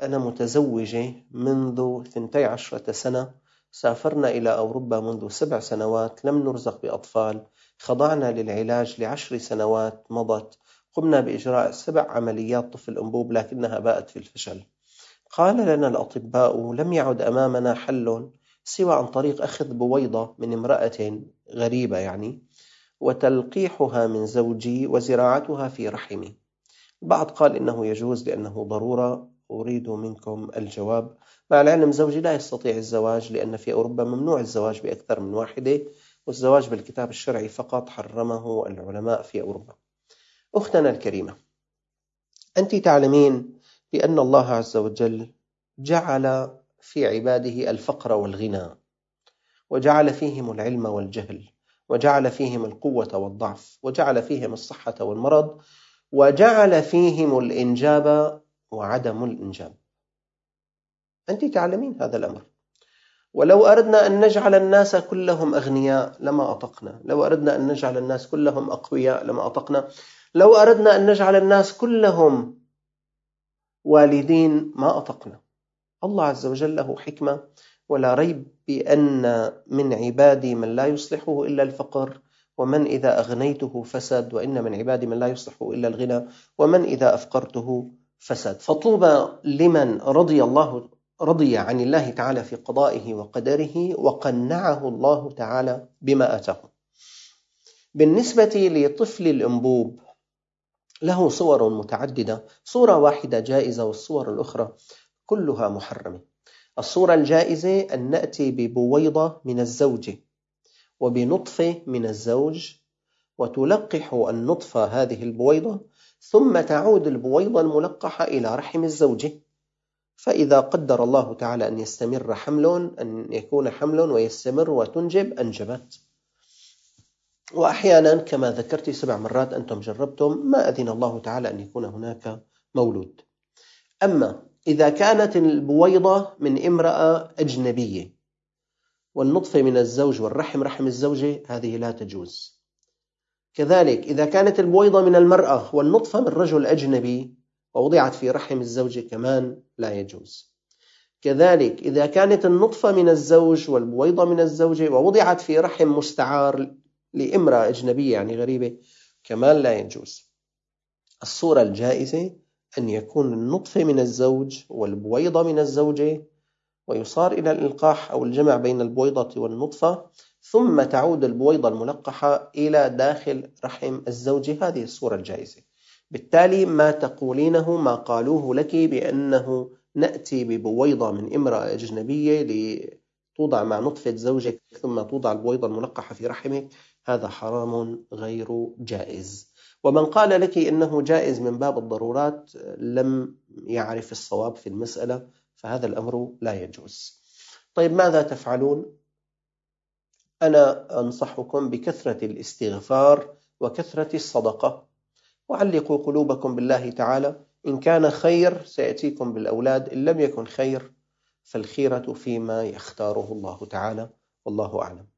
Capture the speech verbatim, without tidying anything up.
أنا متزوجة منذ اثنتي عشرة سنة، سافرنا إلى أوروبا منذ سبع سنوات، لم نرزق بأطفال، خضعنا للعلاج لعشر سنوات مضت، قمنا بإجراء سبع عمليات طفل أنبوب لكنها باءت في الفشل. قال لنا الأطباء لم يعد أمامنا حل سوى عن طريق أخذ بويضة من امرأة غريبة يعني، وتلقيحها من زوجي وزراعتها في رحمي. البعض قال إنه يجوز لأنه ضرورة. أريد منكم الجواب. مع العلم زوجي لا يستطيع الزواج لأن في أوروبا ممنوع الزواج بأكثر من واحدة، والزواج بالكتاب الشرعي فقط حرمه العلماء في أوروبا. أختنا الكريمة، أنت تعلمين بأن الله عز وجل جعل في عباده الفقر والغنى، وجعل فيهم العلم والجهل، وجعل فيهم القوة والضعف، وجعل فيهم الصحة والمرض، وجعل فيهم الإنجاب وعدم الإنجاب. أنت تعلمين هذا الأمر. ولو أردنا أن نجعل الناس كلهم أغنياء لما أطقنا، لو أردنا أن نجعل الناس كلهم أقوياء لما أطقنا، لو أردنا أن نجعل الناس كلهم والدين ما أطقنا. الله عز وجل له حكمة، ولا ريب بأن من عبادي من لا يصلحه إلا الفقر، ومن إذا أغنيته فسد، وإن من عبادي من لا يصلحه إلا الغنى، ومن إذا أفقرته فسد. فطوبى لمن رضي الله رضي عن الله تعالى في قضائه وقدره وقنعه الله تعالى بما آتاه. بالنسبة لطفل الأنبوب له صور متعددة، صورة واحدة جائزة والصور الأخرى كلها محرمة. الصورة الجائزة أن نأتي ببويضة من الزوجة وبنطفة من الزوج، وتلقح النطفة هذه البويضة، ثم تعود البويضة الملقحة إلى رحم الزوجة. فإذا قدر الله تعالى أن يستمر حمل، أن يكون حمل ويستمر وتنجب، أنجبت. وأحيانا كما ذكرت سبع مرات أنتم جربتم ما أذن الله تعالى أن يكون هناك مولود. أما إذا كانت البويضة من امرأة أجنبية والنطفة من الزوج والرحم رحم الزوجة، هذه لا تجوز. كذلك إذا كانت البويضة من المرأة والنطفة من رجل أجنبي ووضعت في رحم الزوجة كمان لا يجوز. كذلك إذا كانت النطفة من الزوج والبويضة من الزوجة ووضعت في رحم مستعار لامرأة أجنبية يعني غريبة كمان لا يجوز. الصورة الجائزة أن يكون النطفة من الزوج والبويضة من الزوجة، ويصار إلى الإلقاح أو الجمع بين البويضة والنطفة، ثم تعود البويضة الملقحة إلى داخل رحم الزوج. هذه الصورة الجائزة. بالتالي ما تقولينه ما قالوه لك بأنه نأتي ببويضة من امرأة أجنبية لتوضع مع نطفة زوجك ثم توضع البويضة الملقحة في رحمك، هذا حرام غير جائز. ومن قال لك إنه جائز من باب الضرورات لم يعرف الصواب في المسألة، فهذا الأمر لا يجوز. طيب ماذا تفعلون؟ أنا أنصحكم بكثرة الاستغفار وكثرة الصدقة، وعلقوا قلوبكم بالله تعالى. إن كان خير سيأتيكم بالأولاد، إن لم يكن خير فالخيرة فيما يختاره الله تعالى، والله أعلم.